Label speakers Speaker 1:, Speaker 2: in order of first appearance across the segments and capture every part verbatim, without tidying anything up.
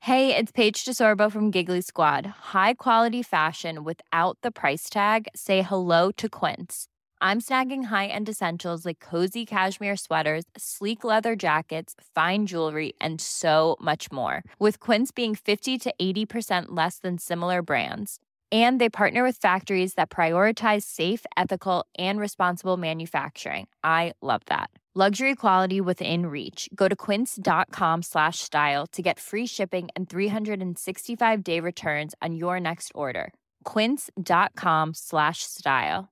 Speaker 1: Hey, it's Paige DeSorbo from Giggly Squad. High quality fashion without the price tag. Say hello to Quince. I'm snagging high-end essentials like cozy cashmere sweaters, sleek leather jackets, fine jewelry, and so much more. With Quince being fifty to eighty percent less than similar brands. And they partner with factories that prioritize safe, ethical, and responsible manufacturing. I love that. Luxury quality within reach. Go to quince.com slash style to get free shipping and three sixty-five day returns on your next order. Quince.com slash style.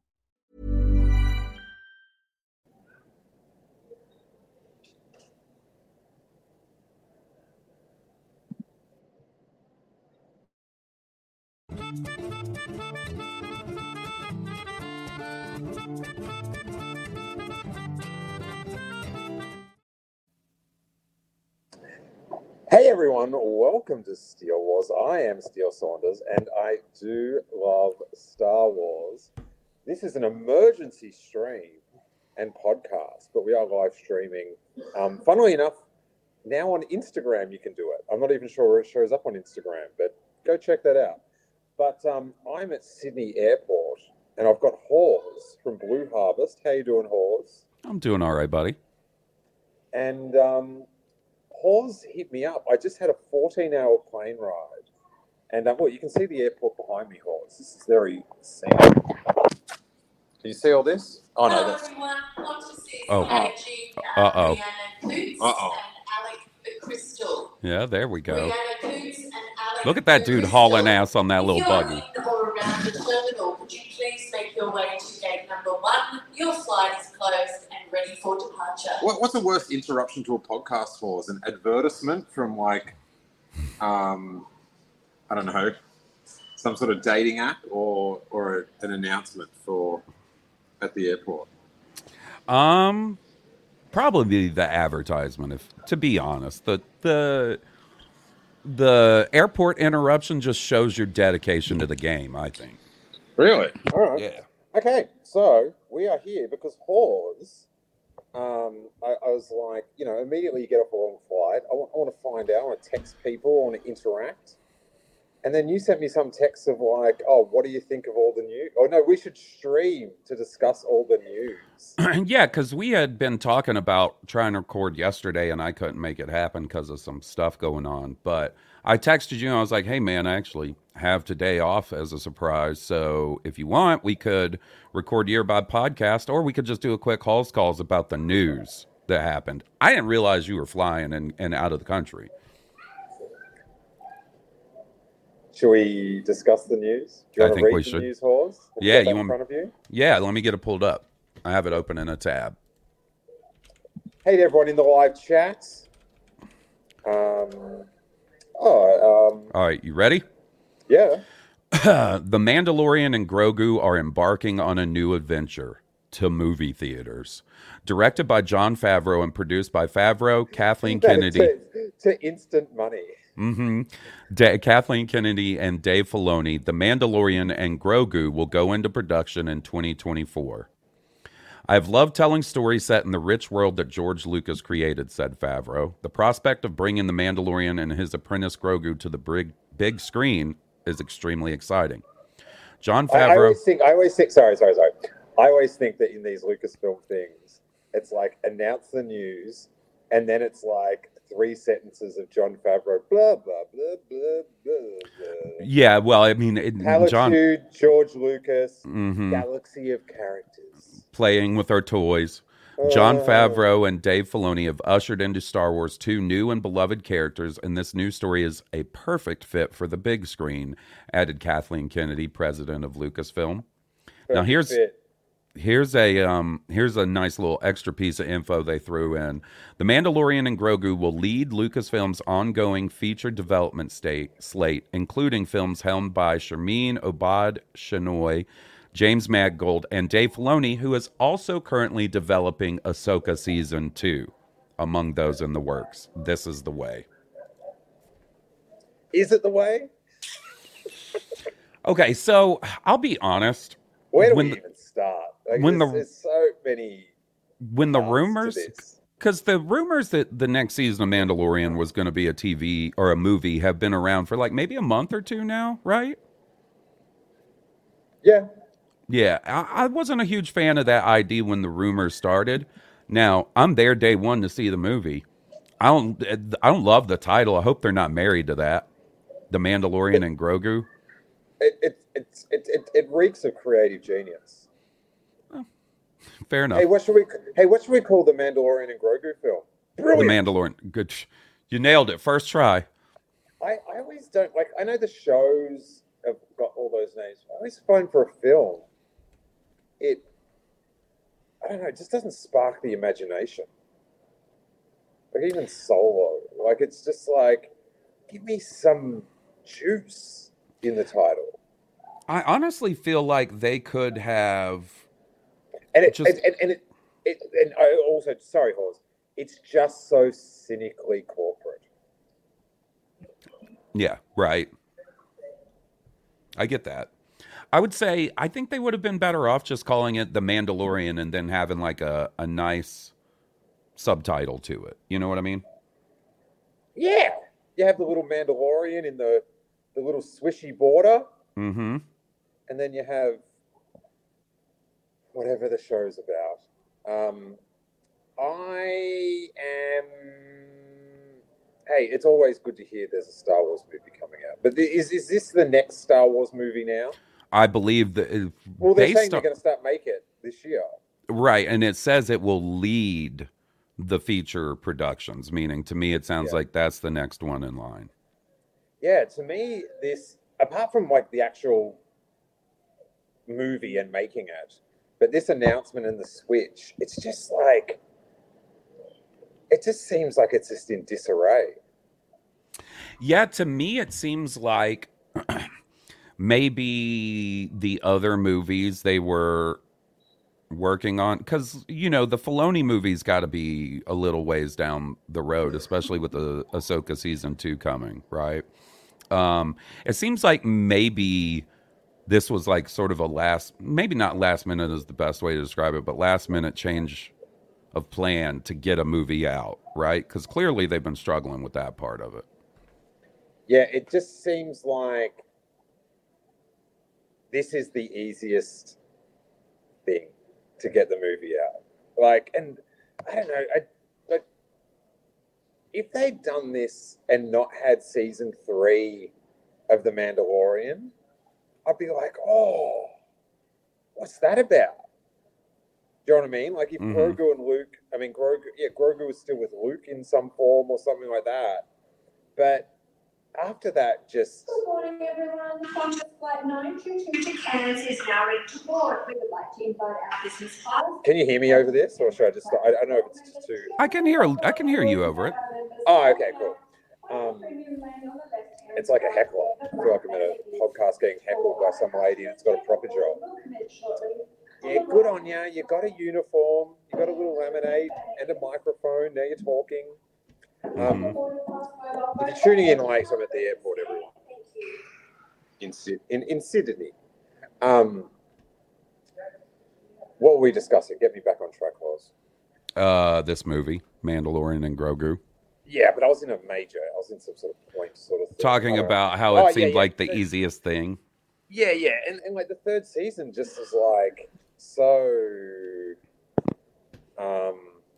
Speaker 2: Hey everyone, welcome to Steele Wars. I am Steele Saunders and I do love Star Wars. This is an emergency stream and podcast, but we are live streaming. Um, funnily enough, now on Instagram you can do it. I'm not even sure where it shows up on Instagram, but go check that out. But um, I'm at Sydney Airport and I've got Hawes from Blue Harvest. How you doing, Hawes?
Speaker 3: I'm doing all right, buddy.
Speaker 2: And um, Hawes hit me up. I just had a fourteen-hour plane ride. And um, well, you can see the airport behind me, Hawes. This is very scenic. Can you see all this? Oh, no. That's...
Speaker 3: Oh. Uh-oh.
Speaker 2: Uh-oh.
Speaker 3: Yeah, there we go. Look at that dude hauling ass on that little buggy.
Speaker 4: Or around the terminal, would you please make your way to gate number one? Your flight is closed and ready for departure.
Speaker 2: What, what's the worst interruption to a podcast for? Is an advertisement from like, um, I don't know, some sort of dating app or or an announcement for at the airport?
Speaker 3: Um, probably the advertisement. If to be honest, the the. The airport interruption just shows your dedication to the game, I think.
Speaker 2: Really? All right.
Speaker 3: Yeah.
Speaker 2: Okay, so we are here because Hawes, um, I, I was like, you know, immediately you get off a long flight. I want, I want to find out. I want to text people. I want to interact. And then you sent me some texts of like, oh, what do you think of all the news? Oh, no, we should stream to discuss all the news.
Speaker 3: Yeah, because we had been talking about trying to record yesterday, and I couldn't make it happen because of some stuff going on. But I texted you, and I was like, hey, man, I actually have today off as a surprise. So if you want, we could record your by podcast, or we could just do a quick Halls calls about the news that happened. I didn't realize you were flying and, and out of the country.
Speaker 2: Should we discuss the news? Do you
Speaker 3: I
Speaker 2: want
Speaker 3: think
Speaker 2: to read
Speaker 3: we
Speaker 2: the
Speaker 3: should.
Speaker 2: news, Hawes? Have
Speaker 3: Yeah,
Speaker 2: you, got
Speaker 3: you
Speaker 2: that
Speaker 3: want
Speaker 2: in front of you?
Speaker 3: Yeah, let me get it pulled up. I have it open in a tab.
Speaker 2: Hey to everyone in the live chat. Um, oh, um,
Speaker 3: All right, you ready?
Speaker 2: Yeah.
Speaker 3: The Mandalorian and Grogu are embarking on a new adventure to movie theaters. Directed by Jon Favreau and produced by Favreau, Kathleen Kennedy.
Speaker 2: to, to instant money.
Speaker 3: Mm-hmm. Da- Kathleen Kennedy and Dave Filoni, The Mandalorian and Grogu will go into production in twenty twenty-four. I've loved telling stories set in the rich world that George Lucas created, said Favreau. The prospect of bringing The Mandalorian and his apprentice Grogu to the big, big screen is extremely exciting. Jon Favreau...
Speaker 2: I, I always think, I always think, sorry, sorry, sorry. I always think that in these Lucasfilm things, it's like announce the news, and then it's like three sentences of Jon Favreau, blah, blah, blah, blah, blah, blah.
Speaker 3: Yeah, well, I mean... It, John,
Speaker 2: George Lucas,
Speaker 3: mm-hmm.
Speaker 2: galaxy of characters.
Speaker 3: Playing with our toys. Jon Favreau and Dave Filoni have ushered into Star Wars two new and beloved characters, and this new story is a perfect fit for the big screen, added Kathleen Kennedy, president of Lucasfilm. Perfect now, here's... Fit. Here's a um, here's a nice little extra piece of info they threw in. The Mandalorian and Grogu will lead Lucasfilm's ongoing feature development state, slate, including films helmed by Sharmeen Obaid-Chinoy, James Mangold, and Dave Filoni, who is also currently developing Ahsoka Season two, among those in the works. This is the way.
Speaker 2: Is it the way?
Speaker 3: Okay, so I'll be honest.
Speaker 2: Where do
Speaker 3: when
Speaker 2: we
Speaker 3: the,
Speaker 2: even start? Like,
Speaker 3: when
Speaker 2: there's,
Speaker 3: the,
Speaker 2: there's so many
Speaker 3: when the rumors Because the rumors that the next season of Mandalorian was going to be a T V or a movie have been around for like maybe a month or two now, right?
Speaker 2: Yeah.
Speaker 3: Yeah, I, I wasn't a huge fan of that idea when the rumors started. Now I'm there day one to see the movie. I don't, I don't love the title. I hope they're not married to that, The Mandalorian and Grogu.
Speaker 2: It it it it it, it reeks of creative genius.
Speaker 3: Fair enough.
Speaker 2: Hey, what should we? Hey, what should we call the Mandalorian and Grogu film?
Speaker 3: The
Speaker 2: Brilliant.
Speaker 3: Mandalorian. Good. You nailed it. First try.
Speaker 2: I, I always don't like. I know the shows have got all those names. I always find for a film, it. I don't know. It just doesn't spark the imagination. Like even Solo, like it's just like, give me some juice in the title.
Speaker 3: I honestly feel like they could have.
Speaker 2: And it,
Speaker 3: Just-
Speaker 2: and, and, and it, it, and I also, sorry, Hawes, it's just so cynically corporate.
Speaker 3: Yeah, right. I get that. I would say I think they would have been better off just calling it The Mandalorian and then having like a, a nice subtitle to it. You know what I mean?
Speaker 2: Yeah, you have the little Mandalorian in the the little swishy border,
Speaker 3: Mm-hmm.
Speaker 2: and then you have whatever the show's about. Um, I am. Hey, it's always good to hear there's a Star Wars movie coming out. But the, is is this the next Star Wars movie now?
Speaker 3: I believe that it-
Speaker 2: Well, they're
Speaker 3: based
Speaker 2: saying
Speaker 3: on-
Speaker 2: they're going to start make it this year.
Speaker 3: right, and it says it will lead the feature productions, meaning to me it sounds
Speaker 2: Yeah.
Speaker 3: like that's the next one in line.
Speaker 2: Yeah, to me, this apart from like the actual movie and making it, but this announcement and the switch, it's just like it just seems like it's just in disarray.
Speaker 3: Yeah, to me it seems like maybe the other movies they were working on, because you know the Filoni movie's got to be a little ways down the road, especially with the Ahsoka season two coming, right? Um, it seems like maybe this was like sort of a last, maybe not last minute is the best way to describe it, but last minute change of plan to get a movie out, right? Because clearly they've been struggling with that part of it.
Speaker 2: Yeah, it just seems like this is the easiest thing to get the movie out. Like, and I don't know, I, like if they'd done this and not had season three of The Mandalorian, I'd be like, oh, what's that about? Do you know what I mean? Like if
Speaker 3: Mhm.
Speaker 2: Grogu and Luke, I mean Grogu, yeah, Grogu was still with Luke in some form or something like that. But after that, just
Speaker 5: Good morning, everyone. Qantas Flight nine two two to Cairns is now ready to board. We would like to invite our business class.
Speaker 2: can you hear me over this, or should I just? I, I don't know if it's just too.
Speaker 3: I can hear, I can hear you over it.
Speaker 2: Oh, okay, cool. Um, it's like a heckler. I feel like I'm at a podcast getting heckled by some lady that's got a proper job. Yeah, good on you. You got a uniform, you got a little laminate and a microphone. Now you're talking. Um, if you're tuning in late, I'm at the airport, everyone. In Syd- in, in Sydney. Um, what were we discussing? Get me back on track, was.
Speaker 3: Uh, this movie, Mandalorian and Grogu,
Speaker 2: Yeah, but I was in a major. I was in some sort of point sort of thing.
Speaker 3: talking
Speaker 2: I don't know.
Speaker 3: about how
Speaker 2: Oh,
Speaker 3: it
Speaker 2: yeah,
Speaker 3: seemed
Speaker 2: yeah.
Speaker 3: like the easiest thing.
Speaker 2: Yeah, yeah, and, and like the third season just is like so um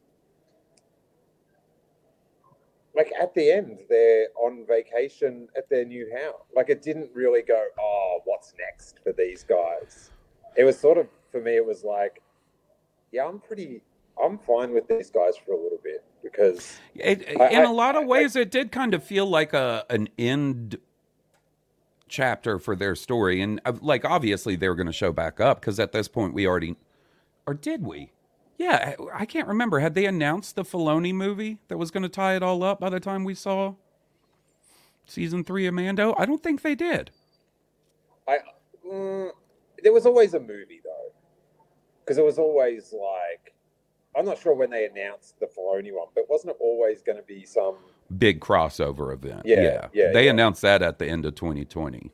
Speaker 2: like at the end they're on vacation at their new house. Like it didn't really go, oh, what's next for these guys? It was sort of for me it was like, yeah, I'm pretty I'm fine with these guys for a little bit because
Speaker 3: It,
Speaker 2: I-
Speaker 3: in
Speaker 2: I-
Speaker 3: a lot of
Speaker 2: I-
Speaker 3: ways, it did kind of feel like a an end chapter for their story, and uh, like obviously they were going to show back up because at this point we already, or did we? Yeah, I I can't remember. Had they announced the Filoni movie that was going to tie it all up by the time we saw season three of Mando? I don't think they did.
Speaker 2: I mm, there was always a movie though, because it was always like I'm not sure when they announced the Filoni one, but wasn't it always going to be some?
Speaker 3: Big crossover event.
Speaker 2: Yeah, yeah,
Speaker 3: They
Speaker 2: yeah.
Speaker 3: announced that at the end of twenty twenty.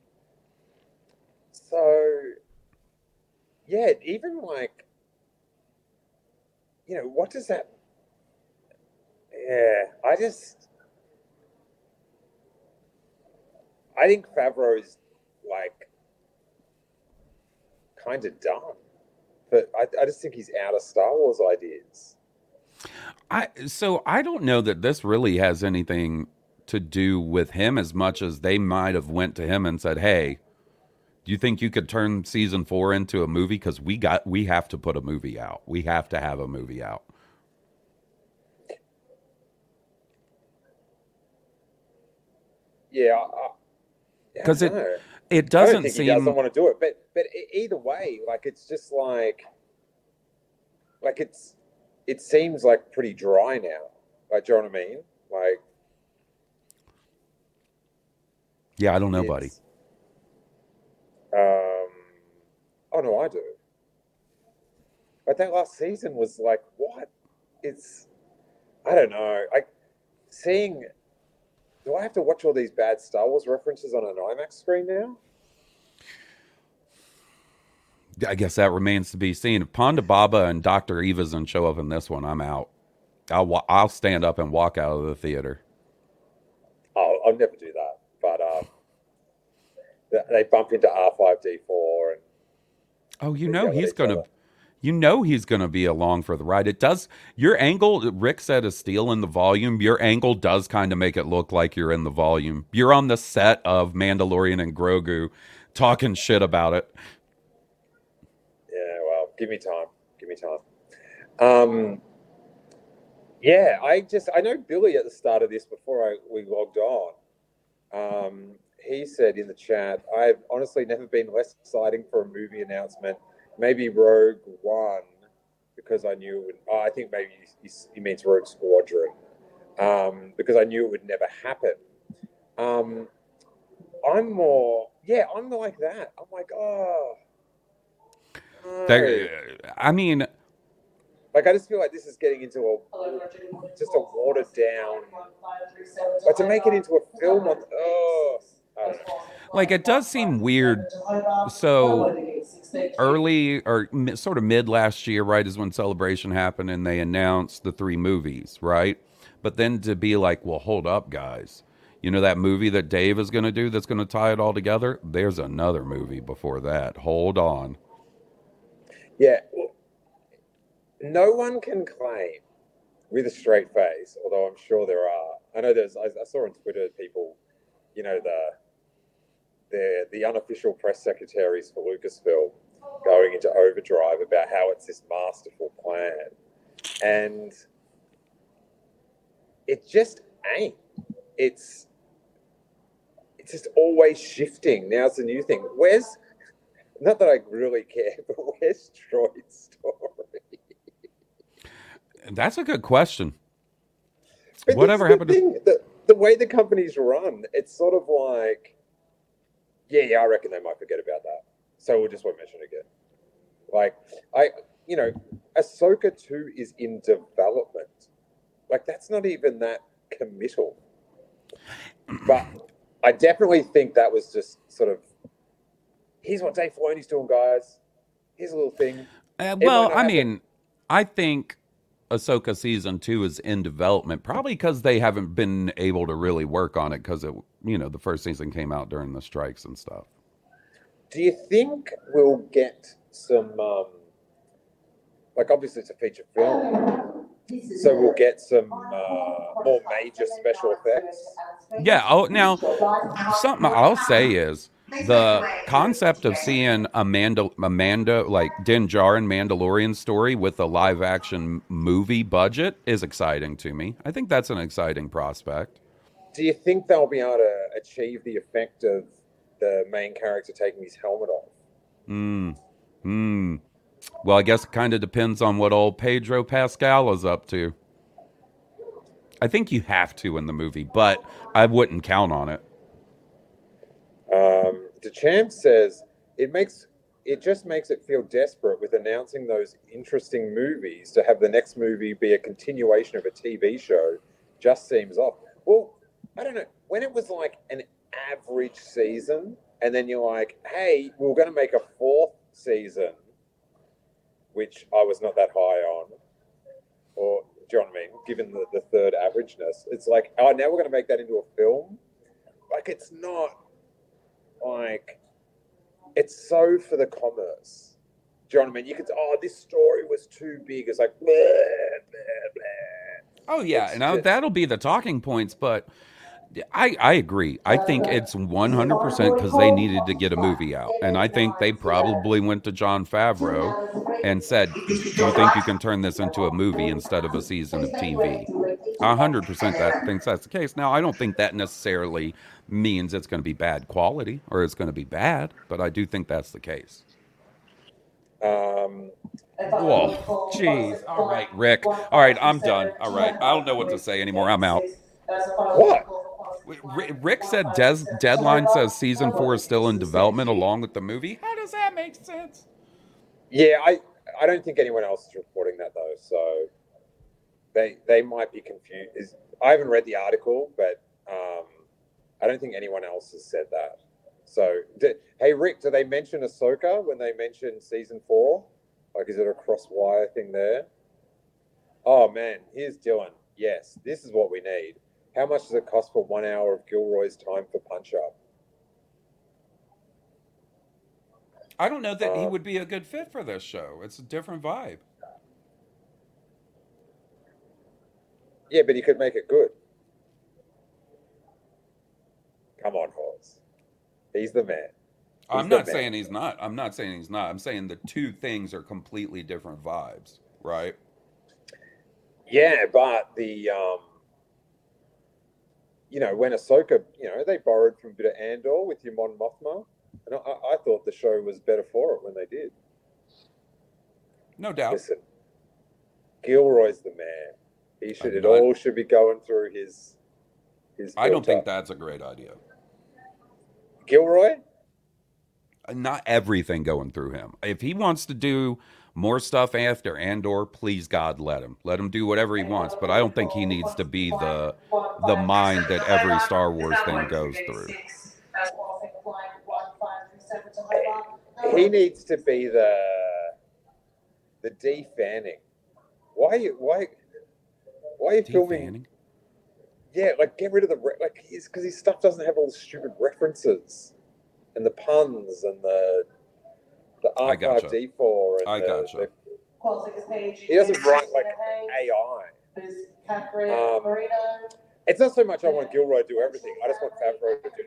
Speaker 2: So yeah, even like you know what does that? Yeah, I just, I think Favreau is like kind of dumb, but I, I just think he's out of Star Wars ideas.
Speaker 3: I so I don't know that this really has anything to do with him as much as they might have went to him and said, "Hey, do you think you could turn season four into a movie? Because we got we have to put a movie out. We have to have a movie out."
Speaker 2: Yeah,
Speaker 3: because it
Speaker 2: know.
Speaker 3: it
Speaker 2: I don't
Speaker 3: doesn't
Speaker 2: think
Speaker 3: seem
Speaker 2: he doesn't want to do it, but but e- either way, like it's just like, like it's it seems like pretty dry now. Like, do you know what I mean? Like,
Speaker 3: yeah, I don't know, buddy.
Speaker 2: it's um, oh no, I do. But that last season was like, what? It's I don't know. I seeing. Do I have to watch all these bad Star Wars references on an IMAX screen now?
Speaker 3: I guess that remains to be seen. If Ponda Baba and Doctor Evazan show up in this one, I'm out. I'll wa- I'll stand up and walk out of the theater.
Speaker 2: Oh, I'll never do that. But um, th- they bump into R five D four, and
Speaker 3: Oh, you
Speaker 2: they
Speaker 3: know
Speaker 2: yell at
Speaker 3: he's
Speaker 2: each
Speaker 3: gonna,
Speaker 2: other.
Speaker 3: you know he's gonna be along for the ride. It does. Your angle, Rick said, is steal in the volume. Your angle does kind of make it look like you're in the volume. You're on the set of Mandalorian and Grogu, talking shit about it.
Speaker 2: Yeah, well, give me time. Give me time. Um, yeah, I just I know Billy at the start of this before I we logged on. Um, he said in the chat, "I've honestly never been less exciting for a movie announcement. Maybe Rogue One, because I knew it would. Oh, I think maybe he, he means Rogue Squadron, um, because I knew it would never happen." Um, I'm more, yeah, I'm like that. I'm like, oh, no.
Speaker 3: There, I mean,
Speaker 2: Like, I just feel like this is getting into a just a watered down. But to make it into a film, on, oh, I don't know.
Speaker 3: like it does seem weird. So early or mi- sort of mid last year, right, is when Celebration happened, and they announced the three movies, right? But then to be like, well, hold up, guys. You know that movie that Dave is going to do that's going to tie it all together? There's another movie before that. Hold on.
Speaker 2: Yeah, no one can claim with a straight face, although I'm sure there are. I know there's. I, I saw on Twitter people, you know, the the the unofficial press secretaries for Lucasfilm going into overdrive about how it's this masterful plan, and it just ain't. It's it's just always shifting. Now's the new thing. Where's not that I really care, but where's Droid's story?
Speaker 3: That's a good question.
Speaker 2: But
Speaker 3: Whatever
Speaker 2: this is
Speaker 3: happened
Speaker 2: the
Speaker 3: to
Speaker 2: thing, the, the way the company's run, it's sort of like, yeah, yeah, I reckon they might forget about that. So we'll just won't mention it again. Like, I, you know, Ahsoka two is in development. Like, that's not even that committal. But I definitely think that was just sort of, here's what Dave Filoni's doing, guys. Here's a little thing.
Speaker 3: Uh,
Speaker 2: It
Speaker 3: well,
Speaker 2: might not
Speaker 3: I
Speaker 2: happen.
Speaker 3: mean, I think Ahsoka season two is in development, probably because they haven't been able to really work on it because it, you know, the first season came out during the strikes and stuff.
Speaker 2: Do you think we'll get some, um, like, obviously it's a feature film, so we'll get some uh, more major special effects?
Speaker 3: Yeah. Oh, now something I'll say is the concept of seeing Amanda, Amanda, like Din Djarin Mandalorian story with a live action movie budget is exciting to me. I think that's an exciting prospect.
Speaker 2: Do you think they'll be able to achieve the effect of the main character taking his helmet off?
Speaker 3: Hmm. Hmm. Well, I guess it kind of depends on what old Pedro Pascal is up to. I think you have to in the movie, but I wouldn't count on it.
Speaker 2: Um, DeChamp says it makes it just makes it feel desperate with announcing those interesting movies to have the next movie be a continuation of a T V show. Just seems off. Well, I don't know. When it was like an average season, and then you're like, hey, we're going to make a fourth season, which I was not that high on. Or Do you know what I mean? Given the, the third averageness, it's like, oh, now we're going to make that into a film. Like, it's not like, it's so for the commerce. Do you know what I mean? You could say, oh, this story was too big. It's like, blah, blah, blah.
Speaker 3: Oh, yeah.
Speaker 2: It's
Speaker 3: And I,
Speaker 2: just-
Speaker 3: that'll be the talking points. But I, I agree. I think it's one hundred percent because they needed to get a movie out. And I think they probably went to Jon Favreau and said, do you think you can turn this into a movie instead of a season of T V? one hundred percent that thinks that's the case. Now, I don't think that necessarily means it's going to be bad quality or it's going to be bad, but I do think that's the case.
Speaker 2: Um,
Speaker 3: Whoa, jeez. All right, Rick. All right, I'm done. All right, I don't know what to say anymore. I'm out.
Speaker 2: what?
Speaker 3: Rick said Des- Deadline says season four is still in development along with the movie. How does that make sense?
Speaker 2: Yeah, I, I don't think anyone else is reporting that though. So they they might be confused. Is I haven't read the article, but um, I don't think anyone else has said that. So, did, hey Rick, do they mention Ahsoka when they mention season four? Like, is it a cross wire thing there? Oh man, here's Dylan. Yes, this is what we need. How much does it cost for one hour of Gilroy's time for Punch Up?
Speaker 3: I don't know that he
Speaker 2: Uh,
Speaker 3: would be a good fit for this show. It's a different vibe.
Speaker 2: Yeah, but he could make it good. Come on, Horse. He's the man.
Speaker 3: I'm
Speaker 2: the
Speaker 3: not
Speaker 2: man.
Speaker 3: saying he's not. I'm not saying he's not. I'm saying the two things are completely different vibes, right?
Speaker 2: Yeah, but the um, you know, when Ahsoka, you know, they borrowed from a bit of Andor with your Mon Mothma, and I, I thought the show was better for it when they did.
Speaker 3: No doubt.
Speaker 2: Listen, Gilroy's the man. He should.
Speaker 3: I'm
Speaker 2: It
Speaker 3: not-
Speaker 2: all should be going through his. His.
Speaker 3: I don't think
Speaker 2: filter.
Speaker 3: that's a great idea.
Speaker 2: Gilroy.
Speaker 3: Not everything going through him. If he wants to do more stuff after Andor, please God, let him. Let him do whatever he wants. But I don't think he needs to be the the mind that every Star Wars thing goes through.
Speaker 2: He needs to be the the D Fanning. Why? you- Why? Why are you
Speaker 3: Steve
Speaker 2: filming?
Speaker 3: Fanning?
Speaker 2: Yeah, like get rid of the re- like he's because his stuff doesn't have all the stupid references and the puns and the the
Speaker 3: I
Speaker 2: R
Speaker 3: gotcha.
Speaker 2: five D four. And
Speaker 3: I
Speaker 2: the,
Speaker 3: gotcha.
Speaker 2: the- he doesn't write like A I. Um, It's not so much I want Gilroy to do everything. I just want Favreau to do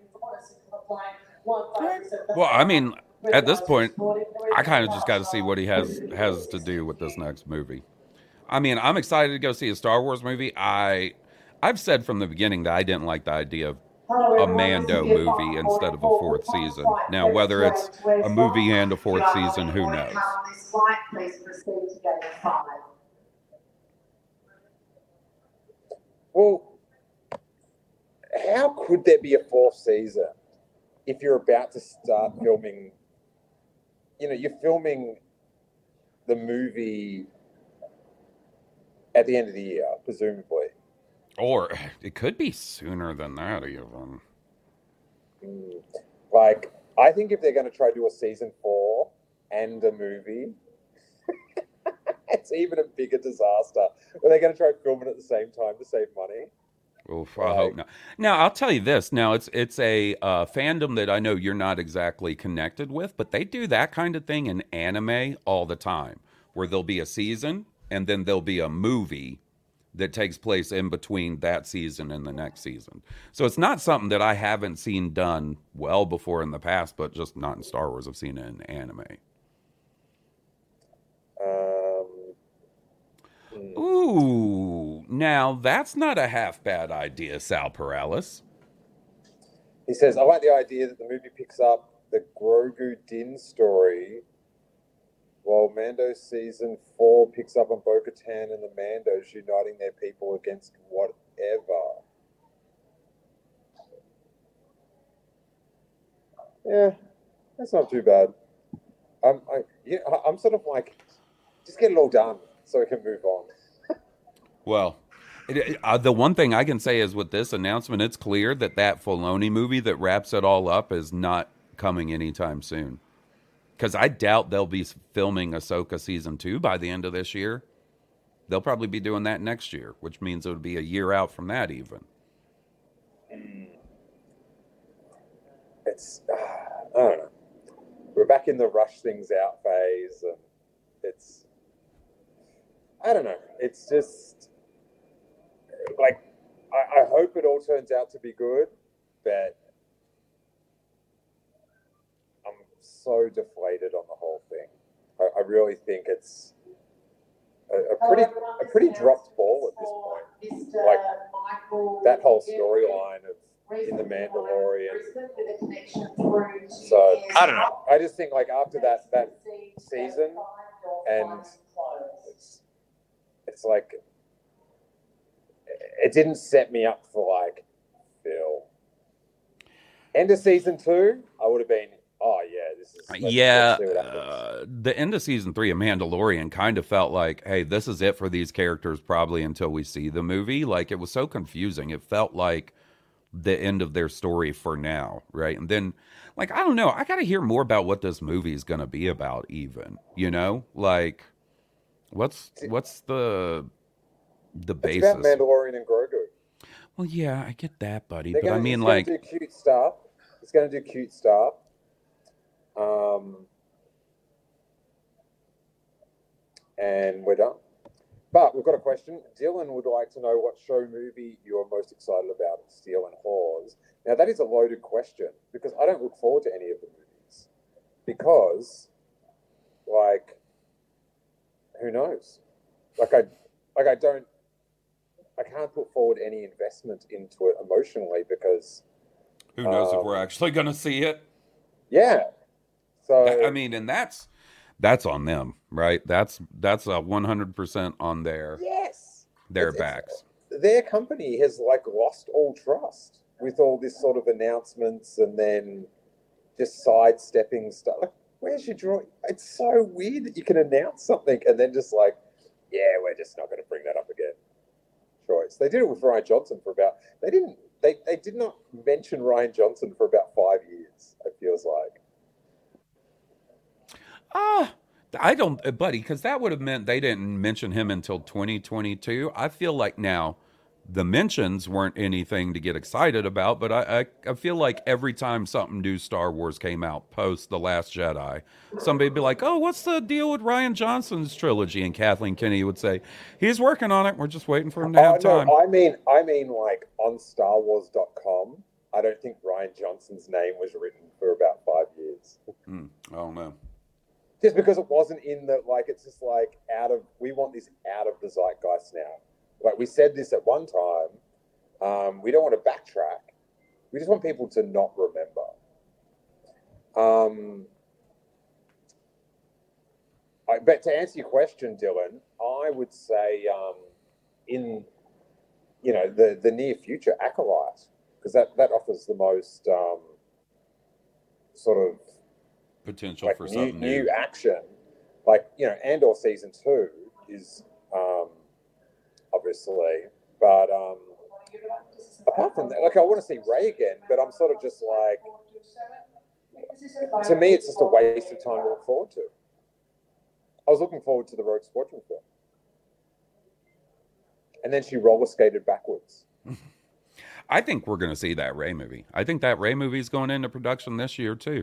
Speaker 2: nothing.
Speaker 3: Well, I mean, at this point, I kind of just got to see what he has has to do with this next movie. I mean, I'm excited to go see a Star Wars movie. I I've said from the beginning that I didn't like the idea of a Mando movie instead of a fourth season. Now, whether it's a movie and a fourth season, who knows?
Speaker 2: Well, how could there be a fourth season if you're about to start filming? You know, you're filming the movie at the end of the year, presumably.
Speaker 3: Or it could be sooner than that, even.
Speaker 2: Mm. Like, I think if they're going to try to do a season four and a movie, it's even a bigger disaster. Are they going to try to film it at the same time to save money?
Speaker 3: Oof, I hope not. Now, I'll tell you this. Now, it's it's a uh, fandom that I know you're not exactly connected with, but they do that kind of thing in anime all the time, where there'll be a season and then there'll be a movie that takes place in between that season and the next season. So it's not something that I haven't seen done well before in the past, but just not in Star Wars. I've seen it in anime.
Speaker 2: Um, hmm.
Speaker 3: Ooh, now that's not a half bad idea, Sal Perales.
Speaker 2: He says, I like the idea that the movie picks up the Grogu Din story while Mando season four picks up on Bo-Katan and the Mandos uniting their people against whatever. Yeah, that's not too bad. I'm, I, yeah, I- I'm sort of like, just get it all done so we can move on.
Speaker 3: Well, it, it- uh, the one thing I can say is with this announcement, it's clear that that Filoni movie that wraps it all up is not coming anytime soon. Because I doubt they'll be filming Ahsoka season two by the end of this year. They'll probably be doing that next year, which means it would be a year out from that even.
Speaker 2: It's, uh, I don't know. We're back in the rush things out phase, and it's, I don't know. It's just, like, I, I hope it all turns out to be good, but I'm so deflated on the whole thing. I, I really think it's a, a pretty a pretty dropped ball at this point. Like that whole storyline of in the Mandalorian. So I don't know. I just think like after that that season, and it's it's like it didn't set me up for like Phil. End of season two, I would have been. Oh yeah, this is let's,
Speaker 3: yeah.
Speaker 2: let's
Speaker 3: Uh, the end of season three of Mandalorian kind of felt like, hey, this is it for these characters probably until we see the movie. Like it was so confusing. It felt like the end of their story for now, right? And then, like I don't know, I got to hear more about what this movie is going to be about. Even you know, like what's what's the the basis?
Speaker 2: It's about Mandalorian and Grogu.
Speaker 3: Well, yeah, I get that, buddy,
Speaker 2: They're
Speaker 3: but
Speaker 2: gonna,
Speaker 3: I mean,
Speaker 2: it's
Speaker 3: like,
Speaker 2: gonna do cute stuff. It's going to do cute stuff. Um, and we're done. But we've got a question. Dylan would like to know what show movie you are most excited about at Steel and Hawes. Now, that is a loaded question because I don't look forward to any of the movies. Because, like, who knows? Like, I, like, I don't, I can't put forward any investment into it emotionally because...
Speaker 3: Who knows
Speaker 2: um,
Speaker 3: if we're actually going to see it?
Speaker 2: Yeah. So
Speaker 3: I mean, and that's that's on them, right? That's that's a one hundred percent on their
Speaker 2: yes,
Speaker 3: their
Speaker 2: it's,
Speaker 3: backs.
Speaker 2: It's, their company has like lost all trust with all this sort of announcements and then just sidestepping stuff. Like, where's your drawing? It's so weird that you can announce something and then just like, yeah, we're just not going to bring that up again. Choice. They did it with Rian Johnson for about. They didn't. They they did not mention Rian Johnson for about five years. It feels like.
Speaker 3: Ah, uh, I don't, buddy, because that would have meant they didn't mention him until twenty twenty-two. I feel like now the mentions weren't anything to get excited about, but I, I, I feel like every time something new Star Wars came out post The Last Jedi, somebody would be like, oh, what's the deal with Rian Johnson's trilogy? And Kathleen Kennedy would say, he's working on it. We're just waiting for him to have
Speaker 2: oh,
Speaker 3: time.
Speaker 2: No, I mean, I mean, like on Star Wars dot com, I don't think Rian Johnson's name was written for about five years.
Speaker 3: Mm, I don't know.
Speaker 2: Just because it wasn't in the, like, it's just like out of, we want this out of the zeitgeist now. Like, we said this at one time. Um, we don't want to backtrack. We just want people to not remember. Um, I, but to answer your question, Dylan, I would say um, in, you know, the, the near future, Acolyte, because that, that offers the most um, sort of,
Speaker 3: potential
Speaker 2: like
Speaker 3: for
Speaker 2: new,
Speaker 3: something new.
Speaker 2: new action. Like, you know, Andor season two is um, obviously, but um, apart from that, like, I want to see Rey again, but I'm sort of just like, to me, it's just a waste of time to look forward to. I was looking forward to the Rogue Squadron film. And then she roller skated backwards.
Speaker 3: I think we're going to see that Rey movie. I think that Rey movie is going into production this year, too.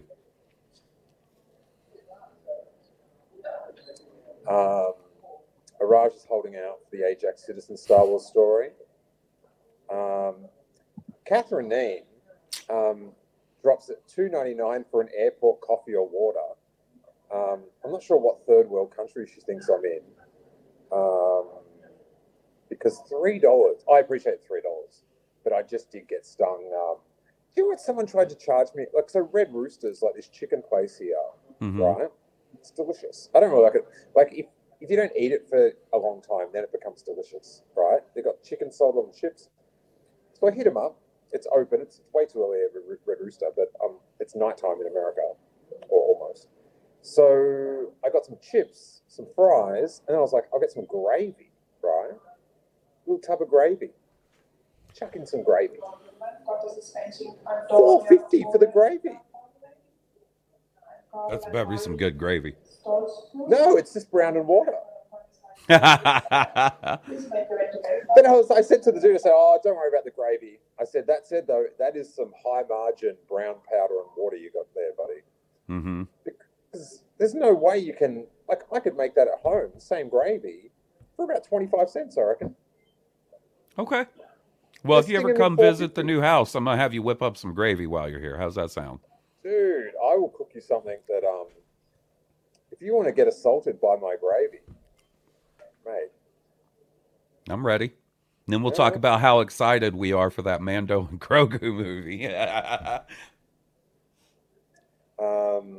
Speaker 2: Um, Araj is holding out for the Ajax Citizen Star Wars story. Um, Catherine Neen um, drops at two ninety-nine for an airport coffee or water. Um, I'm not sure what third world country she thinks I'm in. Um, because three dollars, I appreciate three dollars, but I just did get stung. Um, do you know what someone tried to charge me? Like, so Red Rooster's like this chicken place here,
Speaker 3: Mm-hmm.
Speaker 2: right? It's delicious. I don't really like it. Like, if, if you don't eat it for a long time, then it becomes delicious, right? They've got chicken sold on chips. So I hit them up. It's open. It's way too early at Red Rooster, but um, it's nighttime in America, or almost. So I got some chips, some fries, and then I was like, I'll get some gravy, right? A little tub of gravy. Chuck in some gravy. four fifty for the gravy.
Speaker 3: That's better be some good gravy.
Speaker 2: No, it's just brown and water. Then I was, I said to the dude, I said, "Oh, don't worry about the gravy." I said, "That said, though, that is some high margin brown powder and water you got there, buddy.
Speaker 3: Mm-hmm.
Speaker 2: Because there's no way you can, like, I could make that at home, same gravy, for about twenty-five cents, I reckon."
Speaker 3: Okay. Well,
Speaker 2: Just
Speaker 3: if you ever
Speaker 2: sticking
Speaker 3: come
Speaker 2: with
Speaker 3: visit the new house, I'm gonna have you whip up some gravy while you're here. How's that sound?
Speaker 2: Dude, I will cook you something that, um, if you want to get assaulted by my gravy, mate.
Speaker 3: I'm ready. And then we'll
Speaker 2: Yeah.
Speaker 3: talk about how excited we are for that Mando and Grogu movie.
Speaker 2: Um,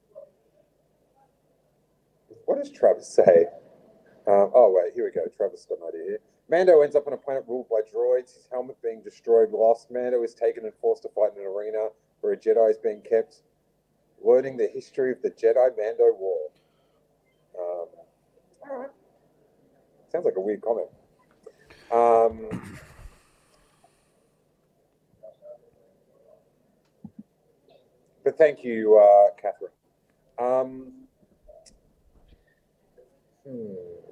Speaker 2: what does Travis say? Um, oh, wait, here we go. Travis got an idea here. Mando ends up on a planet ruled by droids, his helmet being destroyed, lost. Mando is taken and forced to fight in an arena where a Jedi is being kept, learning the history of the Jedi-Mando War. Um, all right. Sounds like a weird comment. Um, but thank you, uh, Catherine. Um, hmm.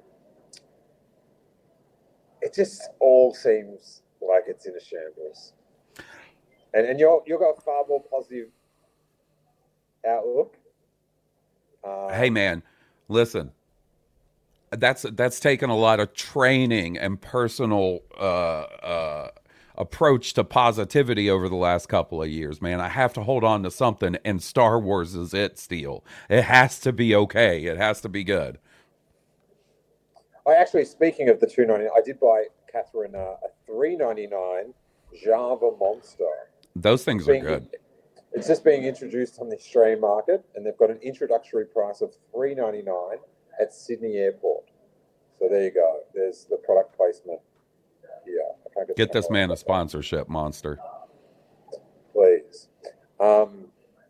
Speaker 2: It just all seems like it's in a shambles. And and you're you've got a far more positive outlook. Um,
Speaker 3: Hey, man, listen. That's that's taken a lot of training and personal uh, uh, approach to positivity over the last couple of years, man. I have to hold on to something, and Star Wars is it. Still, it has to be okay. It has to be good.
Speaker 2: I actually, speaking of the two ninety, I did buy Catherine uh, a three ninety nine Java Monster.
Speaker 3: Those things are good.
Speaker 2: It's just being introduced on the Australian market, and they've got an introductory price of three ninety nine at Sydney Airport. So there you go. There's the product placement. Yeah, I can't get,
Speaker 3: Get this man a sponsorship, Monster.
Speaker 2: Please. Um,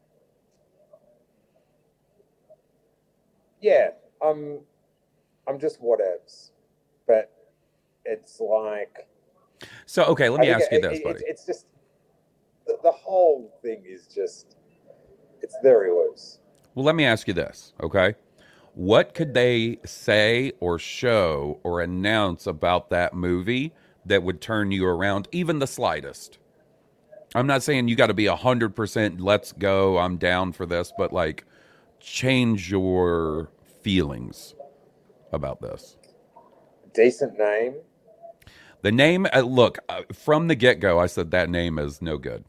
Speaker 2: yeah, I'm. I'm just whatevs, but it's like.
Speaker 3: So okay, let me
Speaker 2: I think
Speaker 3: ask you
Speaker 2: it-
Speaker 3: this,
Speaker 2: it-
Speaker 3: buddy.
Speaker 2: It's, it's just the, the whole thing is just. It's very loose.
Speaker 3: Well, let me ask you this, okay? What could they say or show or announce about that movie that would turn you around, even the slightest? I'm not saying you got to be one hundred percent let's go, I'm down for this, but like change your feelings about this.
Speaker 2: Decent name.
Speaker 3: The name, uh, look, uh, from the get-go, I said that name is no good.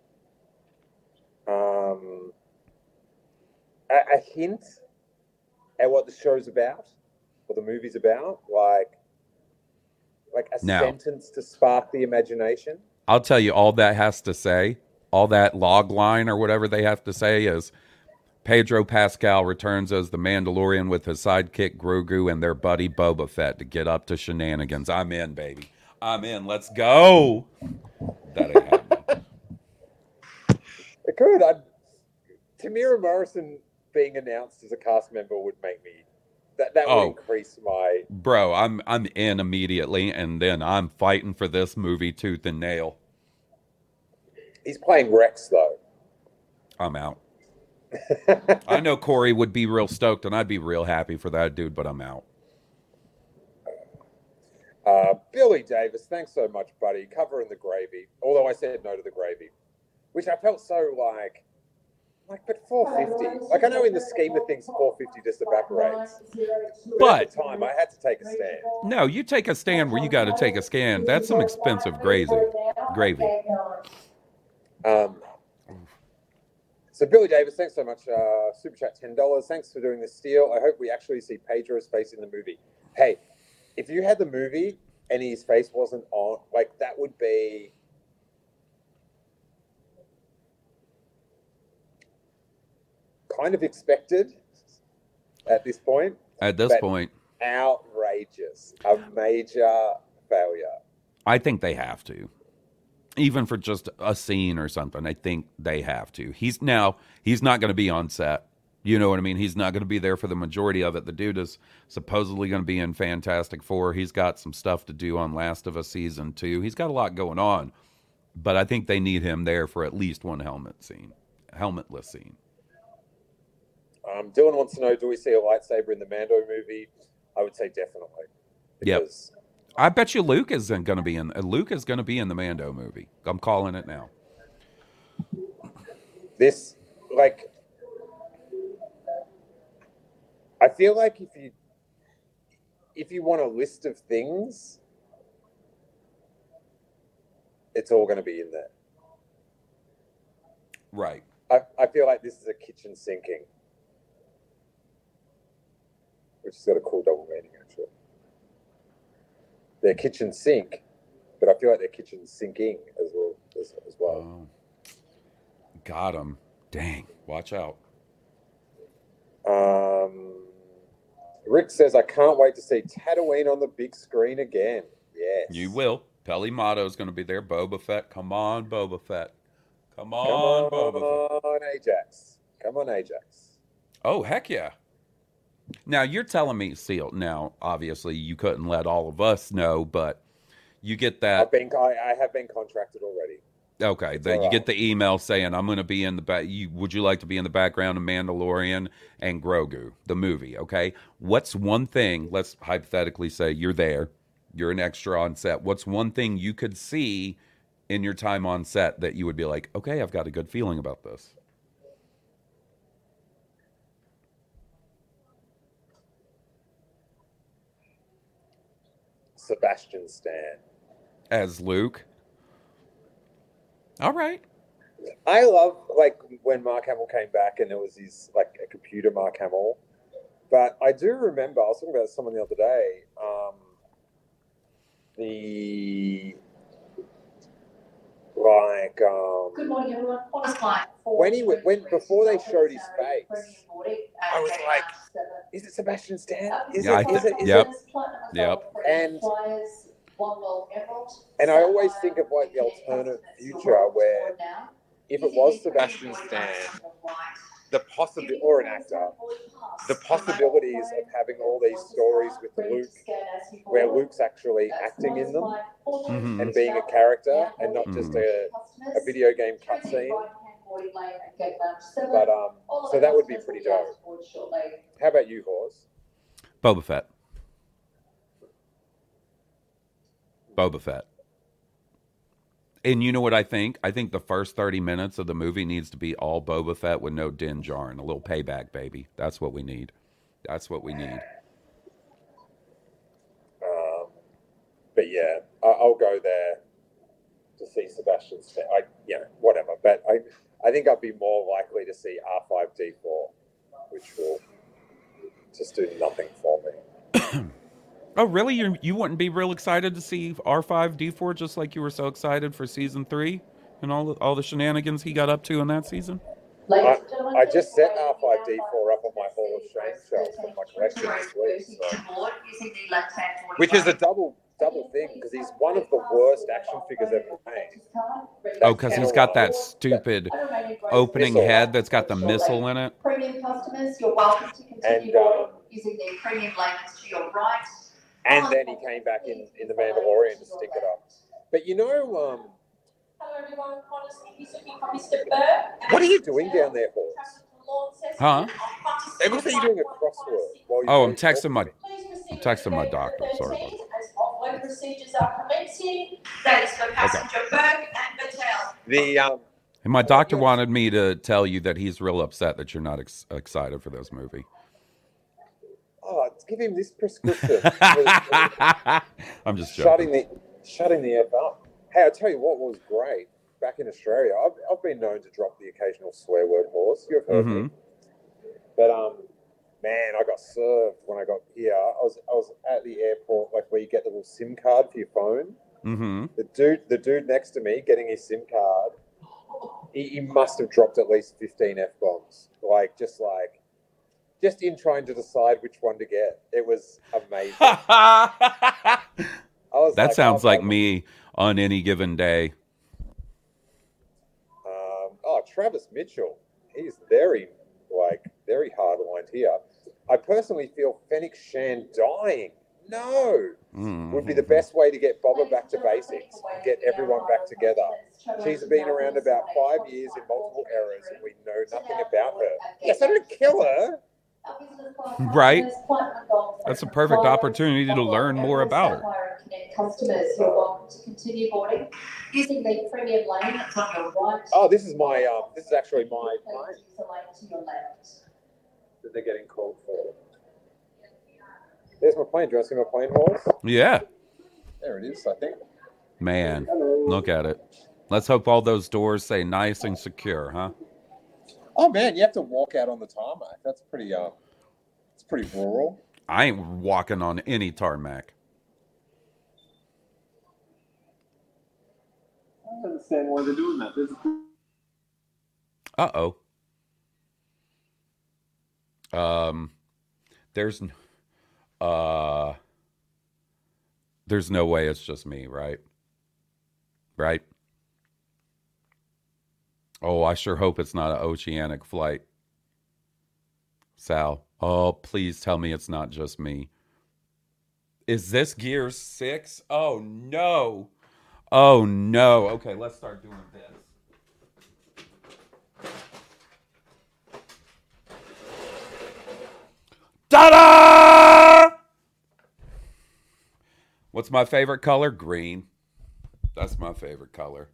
Speaker 2: Um, a, a hint at what the show's about, what the movie's about, like, like a
Speaker 3: Now.
Speaker 2: sentence to spark the imagination.
Speaker 3: I'll tell you, all that has to say, all that log line or whatever they have to say is Pedro Pascal returns as the Mandalorian with his sidekick Grogu and their buddy Boba Fett to get up to shenanigans. I'm in, baby. I'm in. Let's go. That ain't happening.
Speaker 2: It could. I'd, Tamira Morrison being announced as a cast member would make me. That that would
Speaker 3: Oh.
Speaker 2: increase my.
Speaker 3: Bro, I'm I'm in immediately, and then I'm fighting for this movie tooth and nail.
Speaker 2: He's playing Rex though.
Speaker 3: I'm out. I know Corey would be real stoked, and I'd be real happy for that dude, but I'm out.
Speaker 2: Uh, Billy Davis, thanks so much, buddy. Covering the gravy. Although I said no to the gravy, which I felt so like, like, but four fifty. Like I know in the scheme of things, four fifty just evaporates. But,
Speaker 3: But-
Speaker 2: at the time, I had to take a stand.
Speaker 3: No, you take a stand where you got to take a stand. That's some expensive gravy. Gravy.
Speaker 2: Um, so Billy Davis, thanks so much. Uh, Super chat ten dollars. Thanks for doing this steal. I hope we actually see Pedro's face in the movie. Hey, if you had the movie and his face wasn't on, like that would be. Kind of expected at this point.
Speaker 3: At this
Speaker 2: But-
Speaker 3: point,
Speaker 2: Outrageous. A major failure.
Speaker 3: I think they have to. Even for just a scene or something, I think they have to. He's now, he's not going to be on set. You know what I mean? He's not going to be there for the majority of it. The dude is supposedly going to be in Fantastic Four. He's got some stuff to do on Last of Us Season two. He's got a lot going on. But I think they need him there for at least one helmet scene. Helmetless scene.
Speaker 2: Um, Dylan wants to know, do we see a lightsaber in the Mando movie? I would say definitely.
Speaker 3: Yep.
Speaker 2: Because
Speaker 3: I bet you Luke isn't going to be in. Uh, Luke is going to be in the Mando movie. I'm calling it now.
Speaker 2: this, like, I feel like if you if you want a list of things, it's all going to be in there.
Speaker 3: Right.
Speaker 2: I, I feel like this is a kitchen sinking, which has got a cool double meaning, actually. They're kitchen sink, but I feel like they're kitchen sinking as well. As, as well.
Speaker 3: Oh. Got him. Dang. Watch out.
Speaker 2: Um, Rick says, I can't wait to see Tatooine on the big screen again. Yes.
Speaker 3: You will. Peli Motto's going to be there. Boba Fett. Come on, Boba Fett. Come on,
Speaker 2: Come on,
Speaker 3: Boba Fett.
Speaker 2: Ajax. Come on, Ajax.
Speaker 3: Oh, heck yeah. Now, you're telling me, Seal, now, obviously, you couldn't let all of us know, but you get that.
Speaker 2: I've been, I, I have been contracted already.
Speaker 3: Okay, that you get the email saying, I'm going to be in the back. You, would you like to be in the background of Mandalorian and Grogu, the movie? Okay. What's one thing, let's hypothetically say you're there, you're an extra on set. What's one thing you could see in your time on set that you would be like, okay, I've got a good feeling about this?
Speaker 2: Sebastian Stan.
Speaker 3: As Luke? All right.
Speaker 2: I love, like, when Mark Hamill came back and there was his, like, a computer Mark Hamill. But I do remember, I was talking about someone the other day, um, the, like, um...
Speaker 5: Good morning, everyone. Honest line.
Speaker 2: When he, when, before they showed his face, I was like, is it Sebastian Stan? Is
Speaker 3: Yeah, I
Speaker 2: it, is
Speaker 3: think-
Speaker 2: it, is
Speaker 3: yep.
Speaker 2: it?
Speaker 3: Yep.
Speaker 2: And, and I always think of, like, the alternate future where if it was Sebastian Stan, the possibility, or an actor, the possibilities of having all these stories with Luke, where Luke's actually acting in them
Speaker 3: Mm-hmm.
Speaker 2: and being a character and not just
Speaker 3: Mhm.
Speaker 2: a, a video game cutscene. But um, so that would be pretty dope. How about you, Horse?
Speaker 3: Boba Fett. Boba Fett. And you know what I think? I think the first thirty minutes of the movie needs to be all Boba Fett with no Din Djarin. A little payback, baby. That's what we need. That's what we need.
Speaker 2: Um, but yeah, I, I'll go there to see Sebastian Stan. I, you know, whatever. But I, I think I'd be more likely to see R five D four, which will just do nothing for me.
Speaker 3: Oh, really? You you wouldn't be real excited to see R five D four just like you were so excited for season three and all the, all the shenanigans he got up to in that season?
Speaker 2: I, I just set R five D four up on my Hall of Shame shelf in my collection this week, so. Which is a double double thing because he's one of the worst action figures ever made.
Speaker 3: Oh, because he's got that stupid opening
Speaker 2: Missile.
Speaker 3: head that's got the missile in it.
Speaker 5: Premium customers, you're welcome to continue
Speaker 2: And, um,
Speaker 5: on using the premium lanes to your right.
Speaker 2: And then he came back in, in The Mandalorian to stink it up. But you know, um,
Speaker 4: Hello everyone, honestly, he's looking for Mister Burke.
Speaker 2: what are you doing down there, Horse?
Speaker 3: Huh?
Speaker 2: It looks like you're doing a crossword. While you're
Speaker 3: Oh, I'm
Speaker 2: doing-
Speaker 3: texting my texting my doctor. Sorry about that.
Speaker 4: As offload procedures are commencing, that is for passenger Burke and Patel.
Speaker 2: The um,
Speaker 3: And my doctor wanted me to tell you that he's real upset that you're not ex- excited for this movie.
Speaker 2: oh, let's give him this prescription.
Speaker 3: I'm just
Speaker 2: shutting
Speaker 3: joking.
Speaker 2: the shutting the F up. Hey, I tell you what was great back in Australia. I've I've been known to drop the occasional swear word, Horse. You've heard
Speaker 3: Mhm.
Speaker 2: me. But um, man, I got served when I got here. I was I was at the airport, like where you get the little SIM card for your phone.
Speaker 3: Mm-hmm.
Speaker 2: The dude, the dude next to me, getting his SIM card, he, he must have dropped at least fifteen F bombs. Like just like, just in trying to decide which one to get. It was amazing. I was
Speaker 3: That
Speaker 2: like,
Speaker 3: sounds
Speaker 2: oh,
Speaker 3: like
Speaker 2: God.
Speaker 3: me on any given day.
Speaker 2: Um, oh, Travis Mitchell. He's very, like, very hard-lined here. I personally feel Fennec Shan dying. No.
Speaker 3: Mm.
Speaker 2: Would be the best way to get Boba back to basics and get everyone back together. She's been around about five years in multiple eras and we know nothing about her. Yes, I didn't kill her.
Speaker 5: Our business class
Speaker 3: Right.
Speaker 5: customers, Flight one Gold
Speaker 3: That's a
Speaker 5: frequent
Speaker 3: perfect
Speaker 5: flyers,
Speaker 3: opportunity to
Speaker 5: Volvo
Speaker 3: learn more
Speaker 5: Emerald,
Speaker 3: about her.
Speaker 5: Sapphire and Connect customers, you're welcome to continue boarding using the premium lane that's on your right.
Speaker 2: Oh, this is my, um, this is actually my
Speaker 5: Please
Speaker 2: plane
Speaker 5: use the lane to your left.
Speaker 2: that they're getting called for. There's my plane. Do you want to see my plane, horse?
Speaker 3: Yeah.
Speaker 2: There it is, I think.
Speaker 3: Man, look at it. Let's hope all those doors say nice and secure, huh?
Speaker 2: Oh man, you have to walk out on the tarmac. That's pretty, uh, it's pretty rural.
Speaker 3: I ain't walking on any tarmac.
Speaker 6: I don't understand why they're doing that. There's
Speaker 3: Uh-oh. Um, there's, uh, there's no way it's just me, right? Right? Oh, I sure hope it's not an oceanic flight. Sal, oh, please tell me it's not just me. Is this Gear six? Oh, no. Oh, no. Okay, let's start doing this. Ta-da! What's my favorite color? Green. That's my favorite color.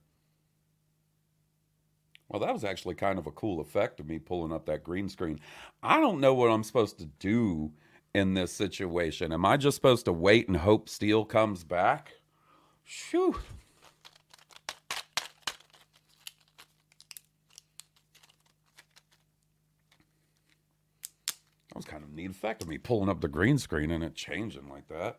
Speaker 3: Well, that was actually kind of a cool effect of me pulling up that green screen. I don't know what I'm supposed to do in this situation. Am I just supposed to wait and hope Steele comes back? Shoo. That was kind of a neat effect of me pulling up the green screen and it changing like that.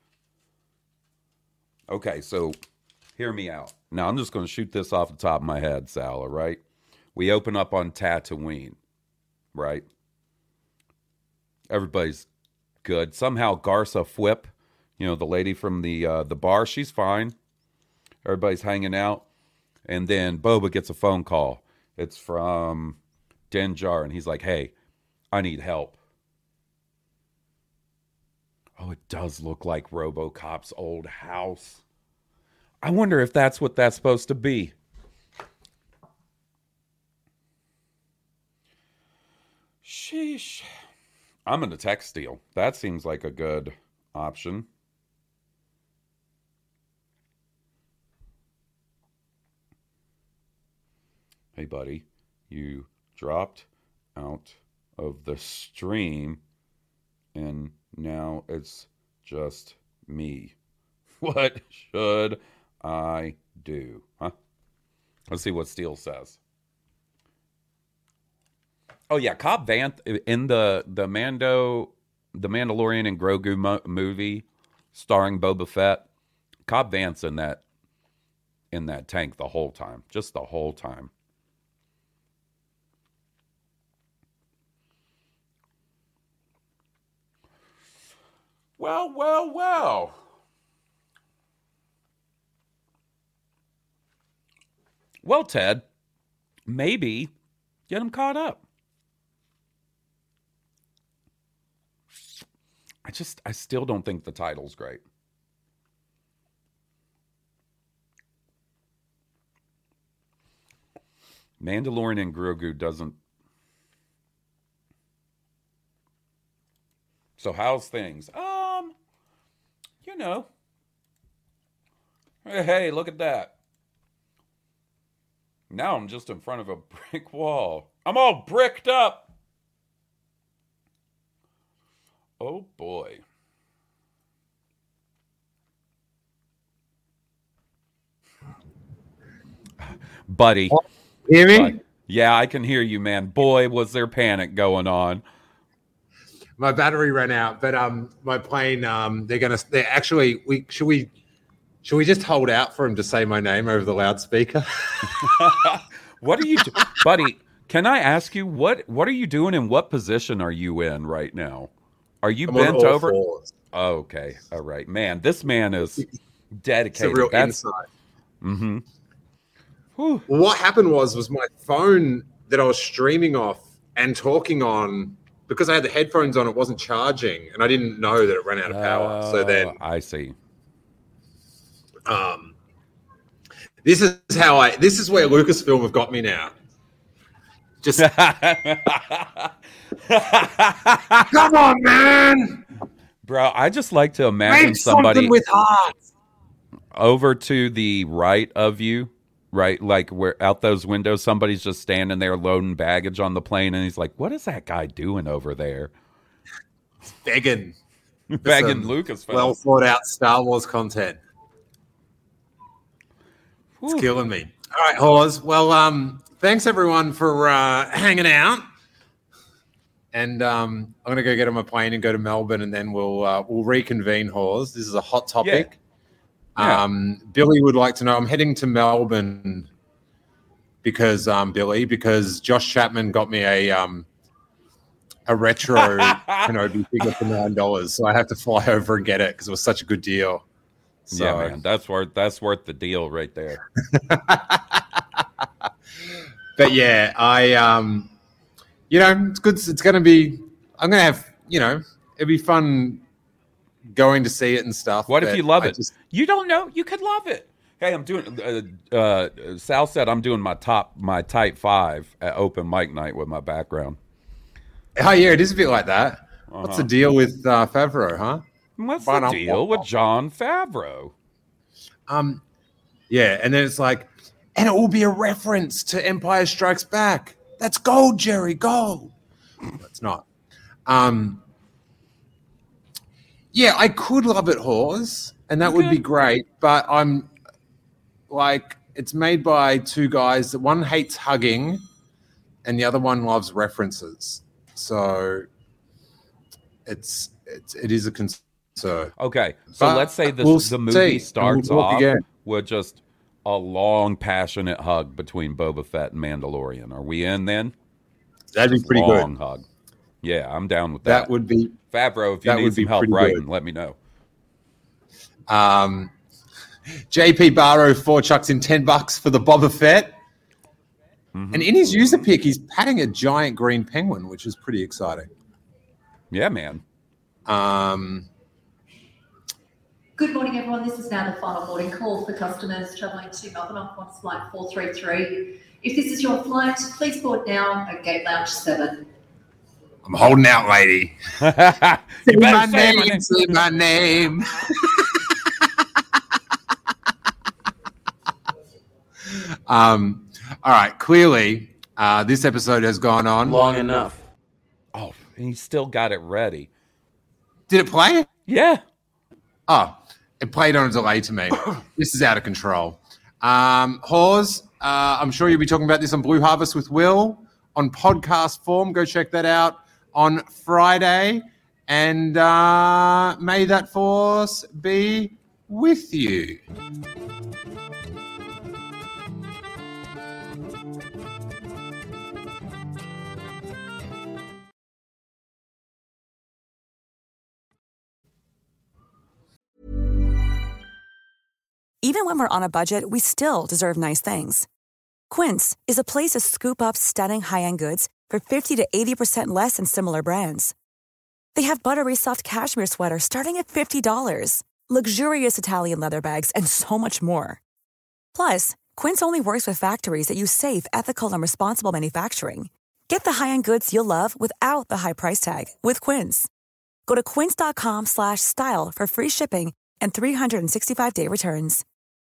Speaker 3: Okay, so hear me out. Now, I'm just going to shoot this off the top of my head, Sal, all right? We open up on Tatooine, right? Everybody's good. Somehow Garsa Fwip, you know, the lady from the uh, the bar, she's fine. Everybody's hanging out. And then Boba gets a phone call. It's from Din Djarin, and he's like, hey, I need help. Oh, it does look like RoboCop's old house. I wonder if that's what that's supposed to be. Sheesh. I'm going to text Steele. That seems like a good option. Hey, buddy, you dropped out of the stream, and now it's just me. What should I do? Huh? Let's see what Steele says. Oh yeah, Cobb Vanth in the the Mando, the Mandalorian and Grogu mo- movie, starring Boba Fett. Cobb Vanth's in that in that tank the whole time, just the whole time. Well, well, well. Well, Ted, maybe get him caught up. I just, I still don't think the title's great. Mandalorian and Grogu doesn't. So how's things? Um, you know. Hey, hey, look at that. Now I'm just in front of a brick wall. I'm all bricked up. Oh, boy. Buddy.
Speaker 7: Hear me?
Speaker 3: Buddy. Yeah, I can hear you, man. Boy, was there panic going on.
Speaker 7: My battery ran out, but um, my plane, um, they're gonna, they're actually, we should we, should we just hold out for him to say my name over the loudspeaker?
Speaker 3: What are you, do- buddy? Can I ask you what? What are you doing? And what position are you in right now? Are you
Speaker 7: I'm
Speaker 3: bent
Speaker 7: on all
Speaker 3: over?
Speaker 7: fours.
Speaker 3: Oh, okay, all right, man. This man is dedicated.
Speaker 7: It's a real
Speaker 3: That's,
Speaker 7: insight.
Speaker 3: Mm-hmm. Whew.
Speaker 7: Well, what happened was, was my phone that I was streaming off and talking on, because I had the headphones on, it wasn't charging, and I didn't know that it ran out of power. So then,
Speaker 3: Oh, I see.
Speaker 7: um, this is how I. This is where Lucasfilm have got me now. Just come on, man.
Speaker 3: Bro, I just like to imagine
Speaker 7: Make
Speaker 3: somebody
Speaker 7: something with heart.
Speaker 3: over to the right of you, right? Like where out those windows, somebody's just standing there loading baggage on the plane, and he's like, "What is that guy doing over there?"
Speaker 7: Begging.
Speaker 3: Begging
Speaker 7: Some
Speaker 3: Lucasfilm.
Speaker 7: Well thought out Star Wars content. It's
Speaker 3: Whew.
Speaker 7: killing me. All right, Hawes. Well, um, thanks everyone for uh, hanging out. And um, I'm gonna go get on my plane and go to Melbourne, and then we'll uh, we'll reconvene. Hawes, this is a hot topic.
Speaker 3: Yeah. Yeah.
Speaker 7: Um, Billy would like to know. I'm heading to Melbourne because um, Billy, because Josh Chapman got me a um, a retro Kenobi figure for nine dollars, so I have to fly over and get it because it was such a good deal. So,
Speaker 3: Yeah, man, that's worth that's worth the deal right there.
Speaker 7: But yeah, I um, you know, it's good. It's going to be. I'm going to have. You know, it'd be fun going to see it and stuff.
Speaker 3: What if
Speaker 7: but
Speaker 3: you love
Speaker 7: I
Speaker 3: it?
Speaker 7: just-
Speaker 3: You don't know. You could love it. Hey, I'm doing. Uh, uh, Sal said I'm doing my top, my type five at open mic night with my background.
Speaker 7: oh yeah, it is a bit like that.
Speaker 3: Uh-huh.
Speaker 7: What's the deal with uh, Favreau, huh?
Speaker 3: What's
Speaker 7: Why
Speaker 3: the
Speaker 7: not?
Speaker 3: deal with Jon Favreau?
Speaker 7: Um, yeah, and then it's like, and it will be a reference to Empire Strikes Back. That's gold, Jerry, gold. It's not. Um, yeah, I could love it, Hawes, and that would be great. But I'm like, it's made by two guys that one hates hugging, and the other one loves references. So it's it's it is a concern.
Speaker 3: Okay, so
Speaker 7: But
Speaker 3: let's say this,
Speaker 7: we'll
Speaker 3: the movie
Speaker 7: see,
Speaker 3: starts
Speaker 7: and we'll talk
Speaker 3: off
Speaker 7: again.
Speaker 3: with just a long, passionate hug between Boba Fett and Mandalorian. Are we in then?
Speaker 7: That'd be pretty
Speaker 3: long
Speaker 7: good.
Speaker 3: hug. Yeah, I'm down with that.
Speaker 7: That would be
Speaker 3: Favreau, if you
Speaker 7: that
Speaker 3: need
Speaker 7: would be
Speaker 3: some help
Speaker 7: pretty
Speaker 3: writing,
Speaker 7: good.
Speaker 3: let me know.
Speaker 7: Um, J P Barrow four chucks in ten bucks for the Boba Fett,
Speaker 3: Mhm.
Speaker 7: and in his user pick, he's patting a giant green penguin, which is pretty exciting.
Speaker 3: Yeah, man.
Speaker 7: Um,
Speaker 8: Good morning, everyone. This is now the final boarding call for customers travelling to Melbourne on Qantas Flight four three three. If this is your flight, please board now at Gate Lounge seven.
Speaker 7: I'm holding out, lady.
Speaker 3: You
Speaker 7: Say
Speaker 3: better
Speaker 7: my
Speaker 3: say my
Speaker 7: name,
Speaker 3: name.
Speaker 7: say my name. um, all right. Clearly, uh, this episode has gone on
Speaker 9: Long enough.
Speaker 3: Oh, he still got it ready.
Speaker 7: Did it play?
Speaker 3: Yeah.
Speaker 7: Oh, it played on a delay to me. This is out of control. Um, Hawes, uh, I'm sure you'll be talking about this on Blue Harvest with Will on podcast form. Go check that out on Friday. And uh, may that force be with you.
Speaker 10: Even when we're on a budget, we still deserve nice things. Quince is a place to scoop up stunning high-end goods for fifty to eighty percent less than similar brands. They have buttery soft cashmere sweaters starting at fifty dollars, luxurious Italian leather bags, and so much more. Plus, Quince only works with factories that use safe, ethical, and responsible manufacturing. Get the high-end goods you'll love without the high price tag with Quince. Go to quince.com slash style for free shipping and three sixty-five day returns.